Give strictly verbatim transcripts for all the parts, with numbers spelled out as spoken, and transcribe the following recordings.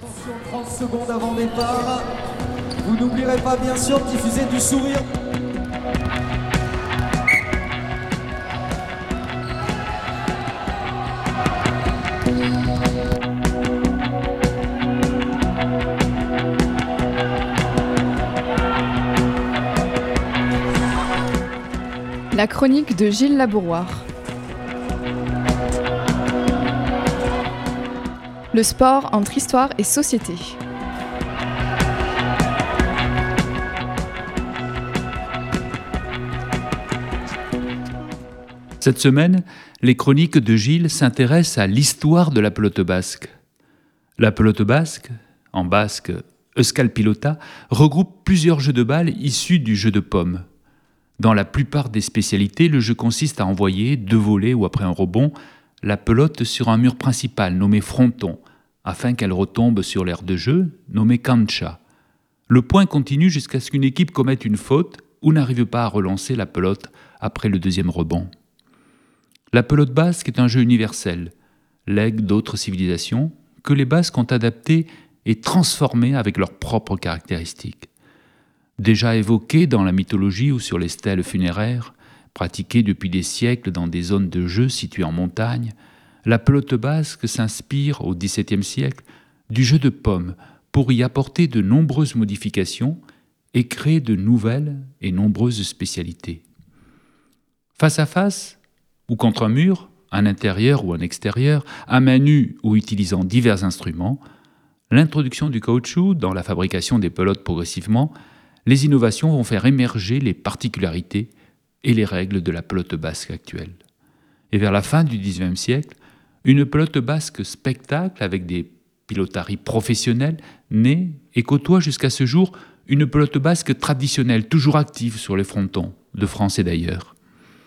Attention, trente secondes avant départ. Vous n'oublierez pas bien sûr de diffuser du sourire. La chronique de Gilles Labouroire. Le sport entre histoire et société. Cette semaine, les chroniques de Gilles s'intéressent à l'histoire de la pelote basque. La pelote basque, en basque Euskal Pilota, regroupe plusieurs jeux de balles issus du jeu de paume. Dans la plupart des spécialités, le jeu consiste à envoyer, de voler ou après un rebond, la pelote sur un mur principal nommé fronton, afin qu'elle retombe sur l'aire de jeu nommé cancha. Le point continue jusqu'à ce qu'une équipe commette une faute ou n'arrive pas à relancer la pelote après le deuxième rebond. La pelote basque est un jeu universel, legs d'autres civilisations que les Basques ont adapté et transformé avec leurs propres caractéristiques. Déjà évoqué dans la mythologie ou sur les stèles funéraires, pratiquée depuis des siècles dans des zones de jeu situées en montagne, la pelote basque s'inspire au dix-septième siècle du jeu de paume pour y apporter de nombreuses modifications et créer de nouvelles et nombreuses spécialités. Face à face ou contre un mur, un intérieur ou un extérieur, à main nue ou utilisant divers instruments, l'introduction du caoutchouc dans la fabrication des pelotes progressivement, les innovations vont faire émerger les particularités et les règles de la pelote basque actuelle. Et vers la fin du dix-neuvième siècle, une pelote basque spectacle avec des pilotaries professionnelles naît et côtoie jusqu'à ce jour une pelote basque traditionnelle, toujours active sur les frontons de France et d'ailleurs.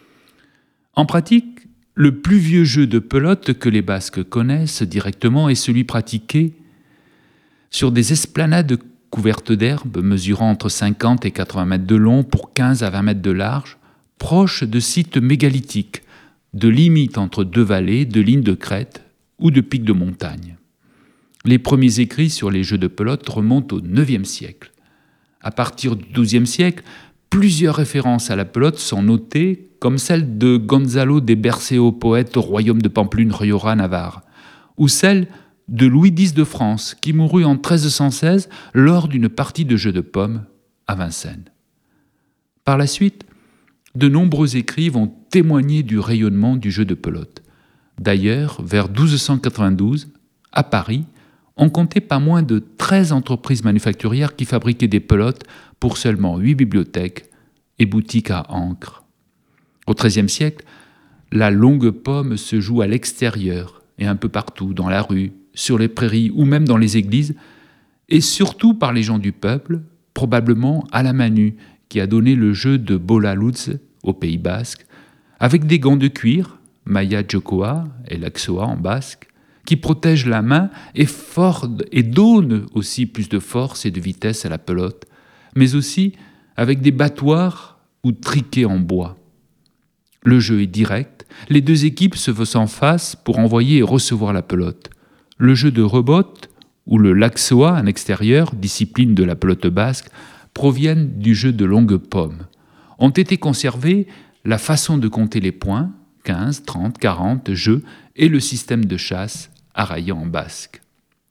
En pratique, le plus vieux jeu de pelote que les Basques connaissent directement est celui pratiqué sur des esplanades couvertes d'herbe, mesurant entre cinquante et quatre-vingts mètres de long pour quinze à vingt mètres de large, proches de sites mégalithiques, de limites entre deux vallées, de lignes de crête ou de pics de montagne. Les premiers écrits sur les jeux de pelote remontent au neuvième siècle. À partir du douzième siècle, plusieurs références à la pelote sont notées, comme celle de Gonzalo de Berceo, poète au royaume de Pampelune, Rioja, Navarre, ou celle de Louis dix de France, qui mourut en treize cent seize lors d'une partie de jeu de paume à Vincennes. Par la suite, de nombreux écrits vont témoigner du rayonnement du jeu de pelote. D'ailleurs, vers douze cent quatre-vingt-douze, à Paris, on comptait pas moins de treize entreprises manufacturières qui fabriquaient des pelotes pour seulement huit bibliothèques et boutiques à encre. Au treizième siècle, la longue paume se joue à l'extérieur et un peu partout, dans la rue, sur les prairies ou même dans les églises, et surtout par les gens du peuple, probablement à la main nue, qui a donné le jeu de bola lutz au Pays basque, avec des gants de cuir, maia jokoa et laxoa en basque, qui protègent la main et, fordent, et donnent aussi plus de force et de vitesse à la pelote, mais aussi avec des battoirs ou triquets en bois. Le jeu est direct, les deux équipes se faisant face pour envoyer et recevoir la pelote. Le jeu de rebote, ou le laxoa en extérieur, discipline de la pelote basque, proviennent du jeu de longue paume. Ont été conservés la façon de compter les points, quinze, trente, quarante jeux, et le système de chasse, araillant en basque.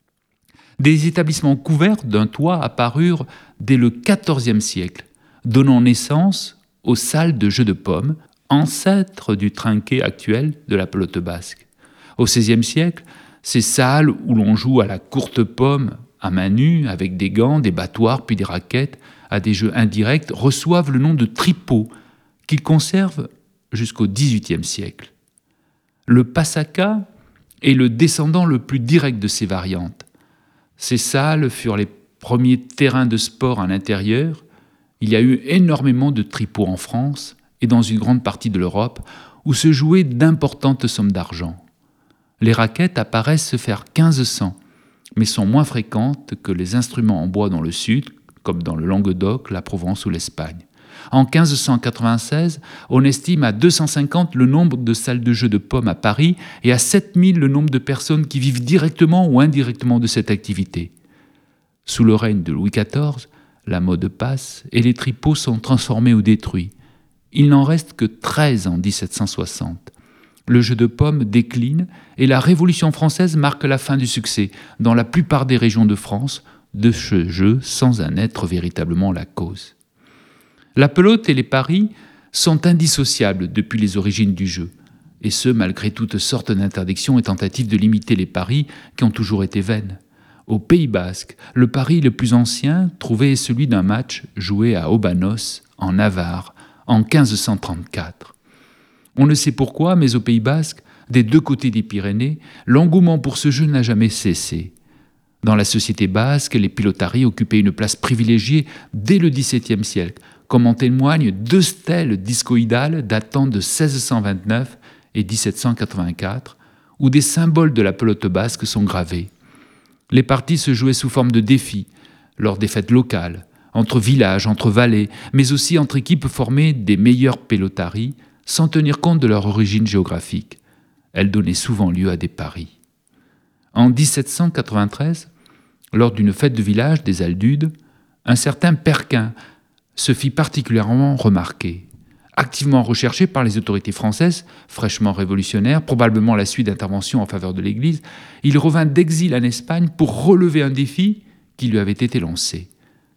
Des établissements couverts d'un toit apparurent dès le quatorzième siècle, donnant naissance aux salles de jeux de paume, ancêtres du trinquet actuel de la pelote basque. Au seizième siècle, ces salles où l'on joue à la courte paume à main nue, avec des gants, des battoirs puis des raquettes, à des jeux indirects, reçoivent le nom de tripots, qu'ils conservent jusqu'au dix-huitième siècle. Le pasaka est le descendant le plus direct de ces variantes. Ces salles furent les premiers terrains de sport à l'intérieur. Il y a eu énormément de tripots en France et dans une grande partie de l'Europe, où se jouaient d'importantes sommes d'argent. Les raquettes apparaissent se faire quinze cents, mais sont moins fréquentes que les instruments en bois dans le sud, comme dans le Languedoc, la Provence ou l'Espagne. En quinze cent quatre-vingt-seize, on estime à deux cent cinquante le nombre de salles de jeux de paume à Paris et à sept mille le nombre de personnes qui vivent directement ou indirectement de cette activité. Sous le règne de Louis quatorze, la mode passe et les tripots sont transformés ou détruits. Il n'en reste que treize en dix-sept cent soixante. Le jeu de paume décline et la Révolution française marque la fin du succès dans la plupart des régions de France de ce jeu sans en être véritablement la cause. La pelote et les paris sont indissociables depuis les origines du jeu, et ce malgré toutes sortes d'interdictions et tentatives de limiter les paris qui ont toujours été vaines. Au Pays basque, le pari le plus ancien trouvé est celui d'un match joué à Obanos, en Navarre, en quinze cent trente-quatre. On ne sait pourquoi, mais au Pays basque, des deux côtés des Pyrénées, l'engouement pour ce jeu n'a jamais cessé. Dans la société basque, les pilotaries occupaient une place privilégiée dès le dix-septième siècle, comme en témoignent deux stèles discoïdales datant de seize cent vingt-neuf et dix-sept cent quatre-vingt-quatre, où des symboles de la pelote basque sont gravés. Les parties se jouaient sous forme de défis, lors des fêtes locales, entre villages, entre vallées, mais aussi entre équipes formées des meilleures pelotaries, sans tenir compte de leur origine géographique. Elles donnaient souvent lieu à des paris. En dix-sept cent quatre-vingt-treize, lors d'une fête de village des Aldudes, un certain Perquin se fit particulièrement remarquer. Activement recherché par les autorités françaises, fraîchement révolutionnaires, probablement à la suite d'interventions en faveur de l'Église, il revint d'exil en Espagne pour relever un défi qui lui avait été lancé.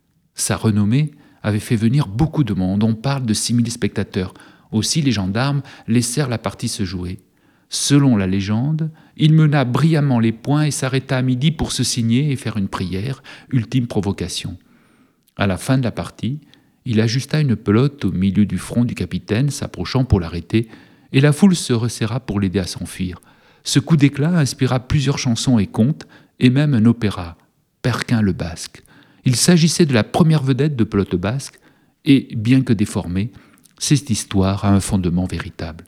Sa renommée avait fait venir beaucoup de monde, on parle de six mille spectateurs. Aussi les gendarmes laissèrent la partie se jouer. Selon la légende, il mena brillamment les points et s'arrêta à midi pour se signer et faire une prière, ultime provocation. À la fin de la partie, il ajusta une pelote au milieu du front du capitaine, s'approchant pour l'arrêter, et la foule se resserra pour l'aider à s'enfuir. Ce coup d'éclat inspira plusieurs chansons et contes, et même un opéra, Perquin le Basque. Il s'agissait de la première vedette de pelote basque, et, bien que déformée, cette histoire a un fondement véritable.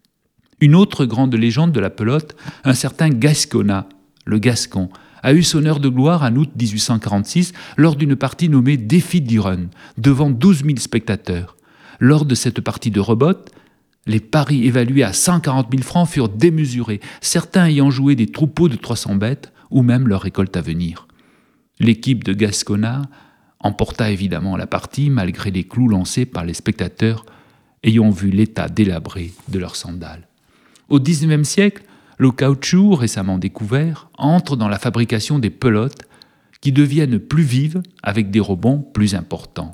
Une autre grande légende de la pelote, un certain Gascona, le Gascon, a eu son heure de gloire en août dix-huit cent quarante-six lors d'une partie nommée Défi d'Irun, devant douze mille spectateurs. Lors de cette partie de rebotte, les paris évalués à cent quarante mille francs furent démesurés, certains ayant joué des troupeaux de trois cents bêtes ou même leur récolte à venir. L'équipe de Gascona emporta évidemment la partie malgré les clous lancés par les spectateurs ayant vu l'état délabré de leurs sandales. Au dix-neuvième siècle, le caoutchouc, récemment découvert, entre dans la fabrication des pelotes qui deviennent plus vives avec des rebonds plus importants.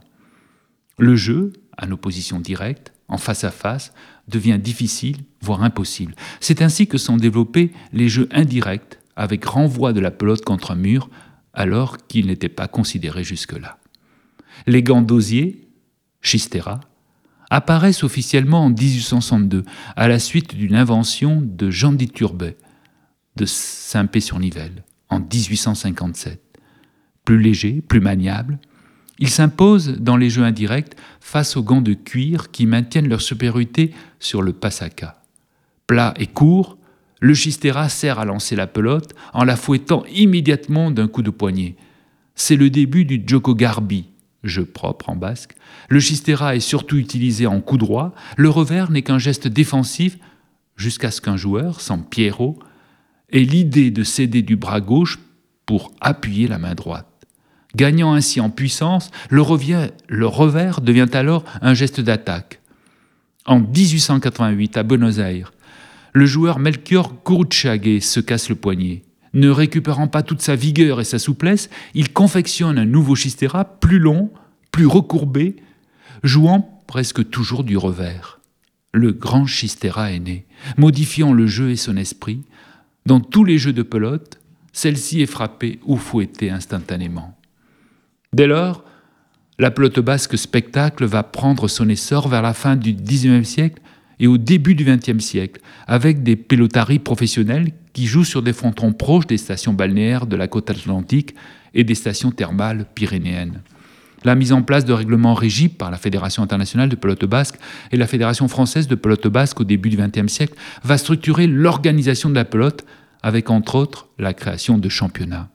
Le jeu, en opposition directe, en face à face, devient difficile, voire impossible. C'est ainsi que sont développés les jeux indirects avec renvoi de la pelote contre un mur alors qu'ils n'étaient pas considérés jusque-là. Les gants d'osier, schistera, apparaissent officiellement en dix-huit cent soixante-deux, à la suite d'une invention de Jean d'Iturbet, de Saint-Pé-sur-Nivelle, en dix-huit cent cinquante-sept. Plus léger, plus maniable, ils s'imposent dans les jeux indirects face aux gants de cuir qui maintiennent leur supériorité sur le pasaka. Plat et court, le schistera sert à lancer la pelote en la fouettant immédiatement d'un coup de poignet. C'est le début du Joko Garbi, jeu propre en basque. Le schistera est surtout utilisé en coup droit. Le revers n'est qu'un geste défensif jusqu'à ce qu'un joueur, sans Pierrot, ait l'idée de céder du bras gauche pour appuyer la main droite. Gagnant ainsi en puissance, le, revers, le revers devient alors un geste d'attaque. En dix-huit cent quatre-vingt-huit, à Buenos Aires, le joueur Melchior Gurruchaga se casse le poignet. Ne récupérant pas toute sa vigueur et sa souplesse, il confectionne un nouveau schistera plus long, plus recourbé, jouant presque toujours du revers. Le grand schistera est né, modifiant le jeu et son esprit. Dans tous les jeux de pelote, celle-ci est frappée ou fouettée instantanément. Dès lors, la pelote basque spectacle va prendre son essor vers la fin du dix-neuvième siècle et au début du vingtième siècle, avec des pelotaries professionnelles qui jouent sur des frontons proches des stations balnéaires de la côte atlantique et des stations thermales pyrénéennes. La mise en place de règlements régis par la Fédération internationale de pelote basque et la Fédération française de pelote basque au début du vingtième siècle va structurer l'organisation de la pelote avec entre autres la création de championnats.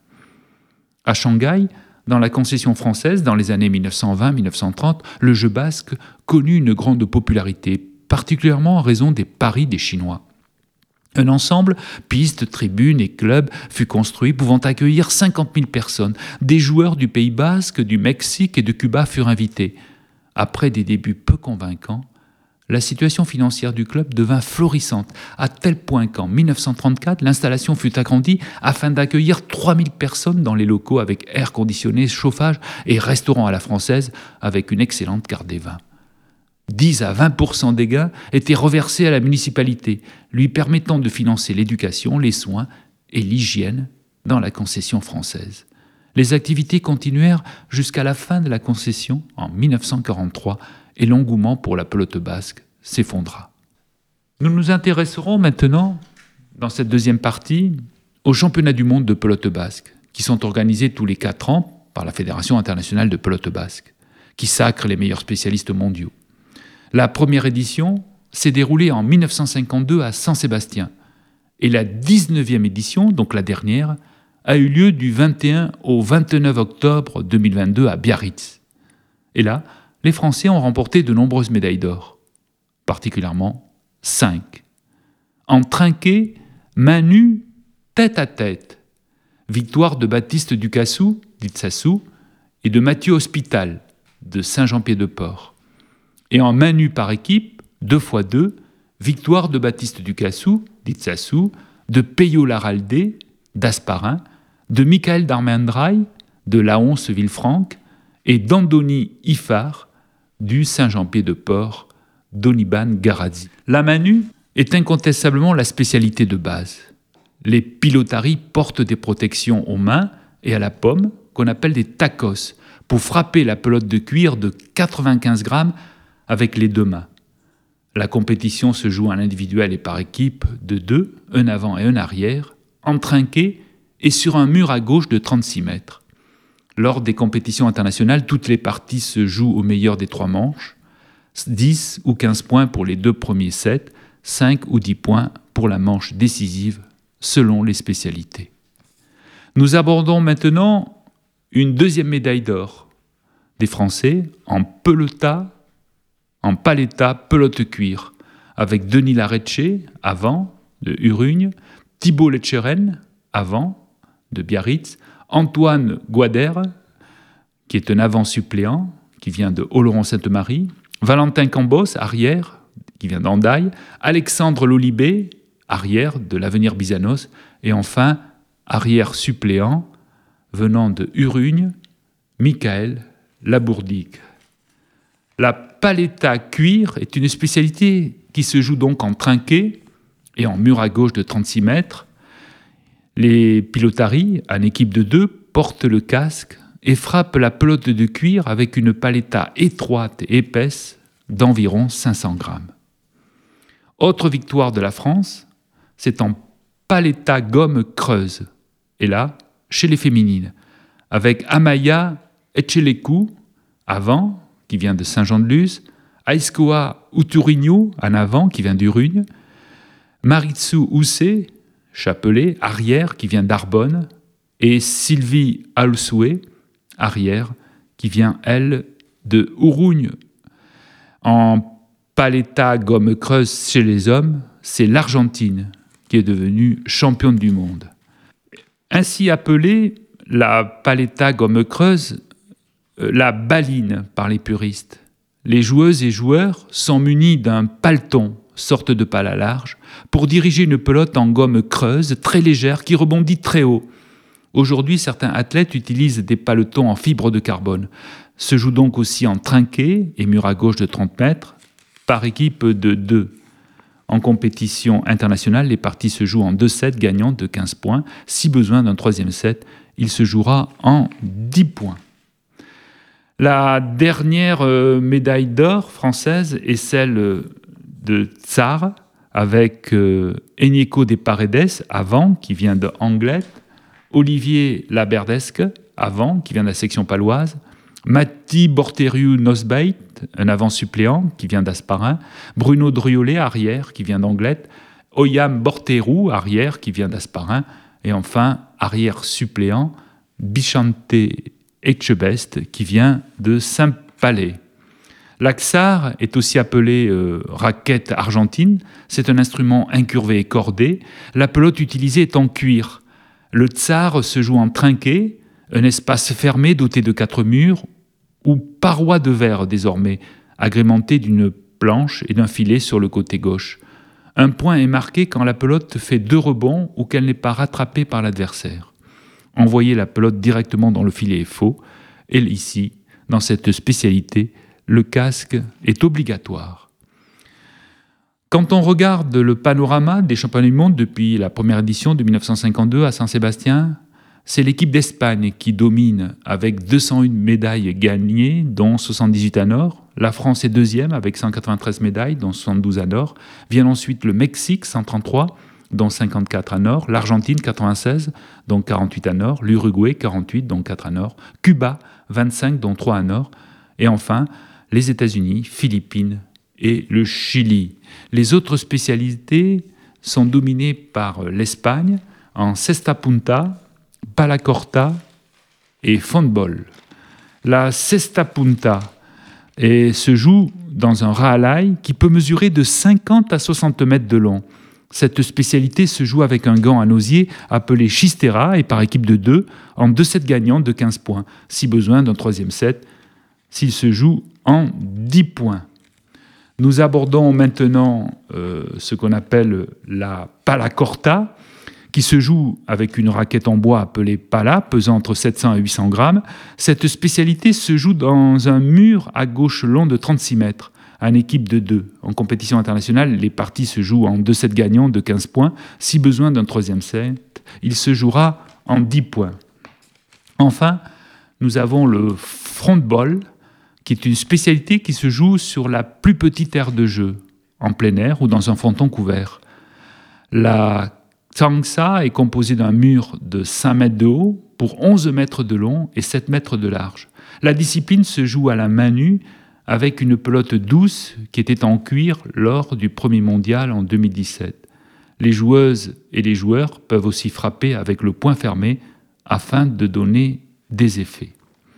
À Shanghai, dans la concession française, dans les années mille neuf cent vingt à mille neuf cent trente, le jeu basque connut une grande popularité, particulièrement en raison des paris des Chinois. Un ensemble, pistes, tribunes et clubs, fut construit pouvant accueillir cinquante mille personnes. Des joueurs du Pays Basque, du Mexique et de Cuba furent invités. Après des débuts peu convaincants, la situation financière du club devint florissante, à tel point qu'en mille neuf cent trente-quatre, l'installation fut agrandie afin d'accueillir trois mille personnes dans les locaux avec air conditionné, chauffage et restaurant à la française avec une excellente carte des vins. dix à vingt pour cent des gains étaient reversés à la municipalité, lui permettant de financer l'éducation, les soins et l'hygiène dans la concession française. Les activités continuèrent jusqu'à la fin de la concession en mille neuf cent quarante-trois et l'engouement pour la pelote basque s'effondra. Nous nous intéresserons maintenant, dans cette deuxième partie, aux championnats du monde de pelote basque, qui sont organisés tous les quatre ans par la Fédération internationale de pelote basque, qui sacre les meilleurs spécialistes mondiaux. La première édition s'est déroulée en mille neuf cent cinquante-deux à Saint-Sébastien et la dix-neuvième édition, donc la dernière, a eu lieu du vingt et un au vingt-neuf octobre deux mille vingt-deux à Biarritz. Et là, les Français ont remporté de nombreuses médailles d'or, particulièrement cinq. En trinqué, main nue, tête à tête, victoire de Baptiste Ducassou, d'Itsassou, et de Mathieu Hospital, de Saint-Jean-Pied-de-Port. Et en main nue par équipe, deux fois deux, victoire de Baptiste Ducassou, d'Itsassou, de Peyo Laraldé, d'Asparin, de Michael Darmendrail, de Laonce Villefranche, et d'Andoni Ifar, du Saint-Jean-Pied-de-Port, d'Oniban Garazzi. La main nue est incontestablement la spécialité de base. Les pilotaris portent des protections aux mains et à la paume, qu'on appelle des tacos, pour frapper la pelote de cuir de quatre-vingt-quinze grammes avec les deux mains. La compétition se joue en individuel et par équipe de deux, un avant et un arrière, en trinqué et sur un mur à gauche de trente-six mètres. Lors des compétitions internationales, toutes les parties se jouent au meilleur des trois manches, dix ou quinze points pour les deux premiers sets, cinq ou dix points pour la manche décisive, selon les spécialités. Nous abordons maintenant une deuxième médaille d'or des Français en pelota, en paletta pelote cuir, avec Denis Laretche, avant, de Urugne, Thibault Letcheren, avant, de Biarritz, Antoine Guader, qui est un avant suppléant, qui vient de Oloron-Sainte-Marie, Valentin Cambos, arrière, qui vient d'Andaille, Alexandre Lolibé, arrière de l'Avenir Bizanos, et enfin, arrière suppléant, venant de Urugne, Michael Labourdigue. La paletta cuir est une spécialité qui se joue donc en trinqué et en mur à gauche de trente-six mètres. Les pilotaris, en équipe de deux, portent le casque et frappent la pelote de cuir avec une paletta étroite et épaisse d'environ cinq cents grammes. Autre victoire de la France, c'est en paletta gomme creuse, et là, chez les féminines, avec Amaya Etchelekou, avant, qui vient de Saint-Jean-de-Luz, Aïskoa Outourignou, en avant, qui vient d'Urugne, Maritsu Oussé, Chapelet, arrière, qui vient d'Arbonne, et Sylvie Alsoué, arrière, qui vient, elle, de Ourougne. En paletta gomme creuse chez les hommes, c'est l'Argentine qui est devenue championne du monde. Ainsi appelée, la paletta gomme creuse, euh, la baline par les puristes. Les joueuses et joueurs sont munis d'un paleton, sorte de pale à large, pour diriger une pelote en gomme creuse, très légère, qui rebondit très haut. Aujourd'hui, certains athlètes utilisent des paletons en fibre de carbone. Se joue donc aussi en trinqué et mur à gauche de trente mètres, par équipe de deux. En compétition internationale, les parties se jouent en deux sets gagnants de quinze points. Si besoin d'un troisième set, il se jouera en dix points. La dernière médaille d'or française est celle de Tsar, avec euh, Enyeko de Paredes, avant, qui vient de Anglet, Olivier Laberdesque, avant, qui vient de la section paloise, Matti Borteriu Nosbeit, un avant suppléant, qui vient d'Asparin, Bruno Driolet, arrière, qui vient d'Anglet, Oyam Borterou, arrière, qui vient d'Asparin, et enfin, arrière suppléant, Bichante Etchebest, qui vient de Saint-Palais. L'axar est aussi appelé euh, raquette argentine. C'est un instrument incurvé et cordé. La pelote utilisée est en cuir. Le tsar se joue en trinquet, un espace fermé doté de quatre murs ou parois de verre désormais, agrémenté d'une planche et d'un filet sur le côté gauche. Un point est marqué quand la pelote fait deux rebonds ou qu'elle n'est pas rattrapée par l'adversaire. Envoyer la pelote directement dans le filet est faux. Et ici, dans cette spécialité, le casque est obligatoire. Quand on regarde le panorama des championnats du monde depuis la première édition de dix-neuf cent cinquante-deux à Saint-Sébastien, c'est l'équipe d'Espagne qui domine avec deux cent une médailles gagnées, dont soixante-dix-huit en or. La France est deuxième avec cent quatre-vingt-treize médailles, dont soixante-douze en or. Vient ensuite le Mexique, cent trente-trois, dont cinquante-quatre en or. L'Argentine, quatre-vingt-seize, dont quarante-huit en or. L'Uruguay, quarante-huit, dont quatre en or. Cuba, vingt-cinq, dont trois en or. Et enfin, les États-Unis, Philippines et le Chili. Les autres spécialités sont dominées par l'Espagne en cesta punta, pala corta et fondball. La cesta punta et se joue dans un raalaï qui peut mesurer de cinquante à soixante mètres de long. Cette spécialité se joue avec un gant en osier appelé chistera et par équipe de deux en deux sets gagnants de quinze points, si besoin d'un troisième set, s'il se joue en dix points. Nous abordons maintenant euh, ce qu'on appelle la pala corta, qui se joue avec une raquette en bois appelée pala, pesant entre sept cents et huit cents grammes. Cette spécialité se joue dans un mur à gauche long de trente-six mètres, en équipe de deux. En compétition internationale, les parties se jouent en deux sets gagnants de quinze points. Si besoin d'un troisième set, il se jouera en dix points. Enfin, nous avons le frontball, qui est une spécialité qui se joue sur la plus petite aire de jeu, en plein air ou dans un fronton couvert. La Tsangsa est composée d'un mur de cinq mètres de haut pour onze mètres de long et sept mètres de large. La discipline se joue à la main nue avec une pelote douce qui était en cuir lors du premier mondial en deux mille dix-sept. Les joueuses et les joueurs peuvent aussi frapper avec le poing fermé afin de donner des effets.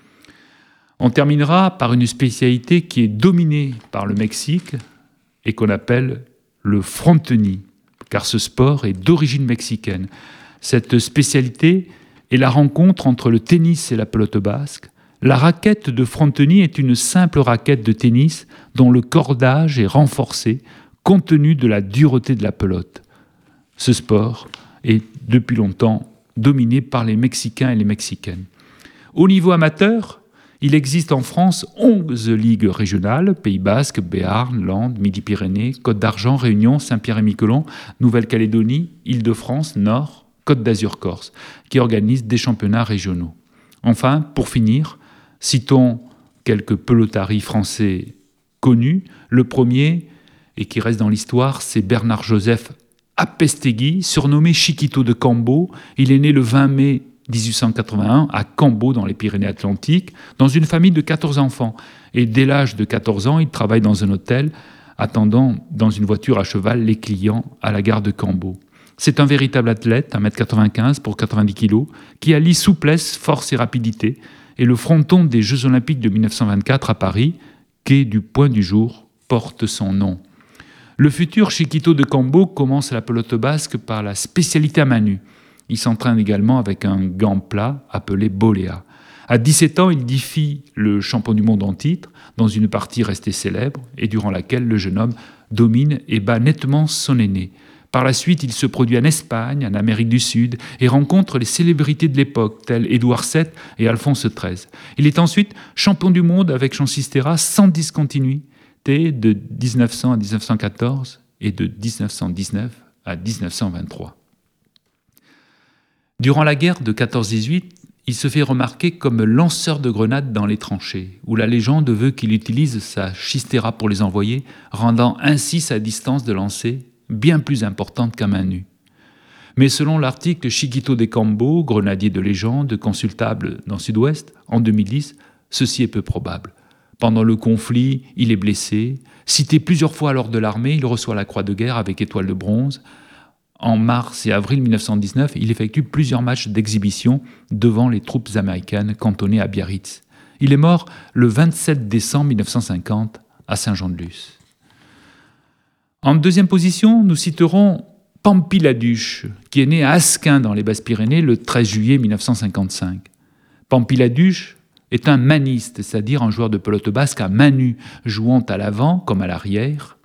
On terminera par une spécialité qui est dominée par le Mexique et qu'on appelle le fronteni, car ce sport est d'origine mexicaine. Cette spécialité est la rencontre entre le tennis et la pelote basque. La raquette de fronteni est une simple raquette de tennis dont le cordage est renforcé compte tenu de la dureté de la pelote. Ce sport est depuis longtemps dominé par les Mexicains et les Mexicaines. Au niveau amateur, il existe en France onze ligues régionales, Pays Basque, Béarn, Landes, Midi-Pyrénées, Côte d'Argent, Réunion, Saint-Pierre-et-Miquelon, Nouvelle-Calédonie, Île-de-France, Nord, Côte d'Azur-Corse, qui organisent des championnats régionaux. Enfin, pour finir, citons quelques pelotaris français connus. Le premier, et qui reste dans l'histoire, c'est Bernard-Joseph Apestegui, surnommé Chiquito de Cambo. Il est né le vingt mai dix-huit cent quatre-vingt-un à Cambo, dans les Pyrénées-Atlantiques, dans une famille de quatorze enfants. Et dès l'âge de quatorze ans, il travaille dans un hôtel, attendant dans une voiture à cheval les clients à la gare de Cambo. C'est un véritable athlète, un mètre quatre-vingt-quinze pour quatre-vingt-dix kilos, qui allie souplesse, force et rapidité, et le fronton des Jeux Olympiques de dix-neuf cent vingt-quatre à Paris, quai du Point du Jour, porte son nom. Le futur Chiquito de Cambo commence la pelote basque par la spécialité à main nue. Il s'entraîne également avec un gant plat appelé boléa. À dix-sept ans, il défie le champion du monde en titre dans une partie restée célèbre et durant laquelle le jeune homme domine et bat nettement son aîné. Par la suite, il se produit en Espagne, en Amérique du Sud et rencontre les célébrités de l'époque telles Édouard sept et Alphonse treize. Il est ensuite champion du monde avec Jean Cistera sans discontinuité de dix-neuf cents à dix-neuf cent quatorze et de dix-neuf cent dix-neuf à dix-neuf cent vingt-trois. Durant la guerre de quatorze dix-huit, il se fait remarquer comme lanceur de grenades dans les tranchées, où la légende veut qu'il utilise sa chistera pour les envoyer, rendant ainsi sa distance de lancer bien plus importante qu'à main nue. Mais selon l'article Chiquito de Cambo, grenadier de légende, consultable dans Sud-Ouest, en deux mille dix, ceci est peu probable. Pendant le conflit, il est blessé. Cité plusieurs fois lors de l'armée, il reçoit la croix de guerre avec étoile de bronze. En mars et avril dix-neuf cent dix-neuf, il effectue plusieurs matchs d'exhibition devant les troupes américaines cantonnées à Biarritz. Il est mort le vingt-sept décembre dix-neuf cent cinquante à Saint-Jean-de-Luz. En deuxième position, nous citerons Pampilhaduche, qui est né à Asquin dans les Basses-Pyrénées le treize juillet mille neuf cent cinquante-cinq. Pampilhaduche est un maniste, c'est-à-dire un joueur de pelote basque à main nue, jouant à l'avant comme à l'arrière.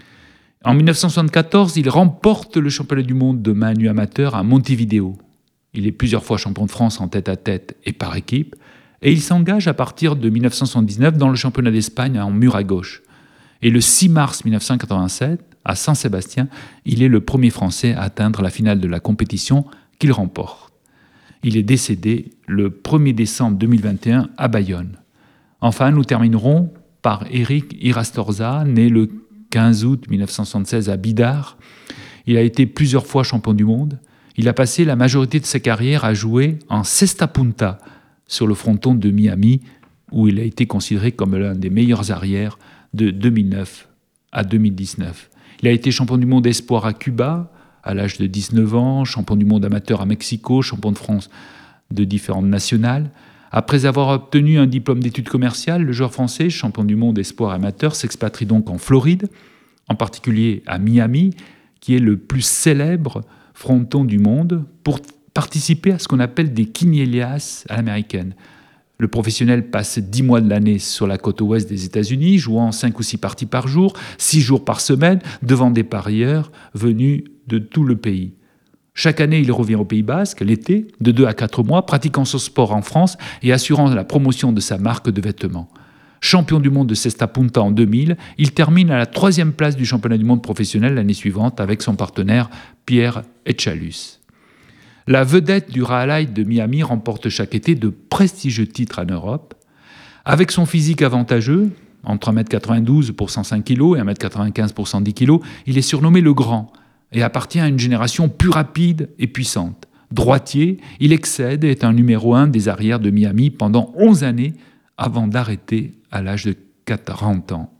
En mille neuf cent soixante-quatorze, il remporte le championnat du monde de main nue amateur à Montevideo. Il est plusieurs fois champion de France en tête-à-tête et par équipe, et il s'engage à partir de mille neuf cent soixante-dix-neuf dans le championnat d'Espagne en mur à gauche. Et le six mars mille neuf cent quatre-vingt-sept, à Saint-Sébastien, il est le premier Français à atteindre la finale de la compétition qu'il remporte. Il est décédé le premier décembre deux mille vingt et un à Bayonne. Enfin, nous terminerons par Éric Irastorza, né le quinze août mille neuf cent soixante-seize à Bidart. Il a été plusieurs fois champion du monde. Il a passé la majorité de sa carrière à jouer en cesta punta sur le fronton de Miami, où il a été considéré comme l'un des meilleurs arrières de deux mille neuf à deux mille dix-neuf. Il a été champion du monde espoir à Cuba à l'âge de dix-neuf ans, champion du monde amateur à Mexico, champion de France de différentes nationales. Après avoir obtenu un diplôme d'études commerciales, le joueur français, champion du monde espoir amateur, s'expatrie donc en Floride, en particulier à Miami, qui est le plus célèbre fronton du monde, pour participer à ce qu'on appelle des quiniélias à l'américaine. Le professionnel passe dix mois de l'année sur la côte ouest des États-Unis, jouant cinq ou six parties par jour, six jours par semaine, devant des parieurs venus de tout le pays. Chaque année, il revient au Pays Basque, l'été, de deux à quatre mois, pratiquant son sport en France et assurant la promotion de sa marque de vêtements. Champion du monde de cesta punta en deux mille, il termine à la troisième place du championnat du monde professionnel l'année suivante avec son partenaire Pierre Etchalus. La vedette du Rallye de Miami remporte chaque été de prestigieux titres en Europe. Avec son physique avantageux, entre un mètre quatre-vingt-douze pour cent cinq kilos et un mètre quatre-vingt-quinze pour cent dix kilos, il est surnommé le Grand et appartient à une génération plus rapide et puissante. Droitier, il excède et est un numéro un des arrières de Miami pendant onze années avant d'arrêter à l'âge de quarante ans.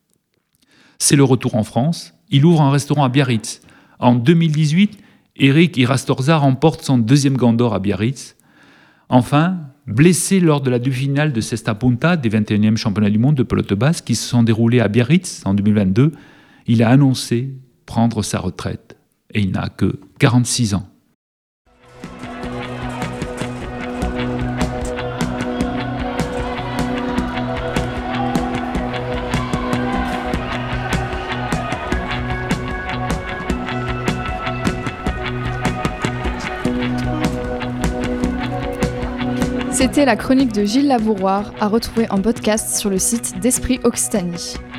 C'est le retour en France. Il ouvre un restaurant à Biarritz. En deux mille dix-huit, Éric Irastorza remporte son deuxième gant d'or à Biarritz. Enfin, blessé lors de la demi-finale de cesta punta des vingt et unième championnats du monde de pelote basque qui se sont déroulés à Biarritz en deux mille vingt-deux, il a annoncé prendre sa retraite. Et il n'a que quarante-six ans. C'était la chronique de Gilles Labouroir, à retrouver en podcast sur le site d'Esprit Occitanie.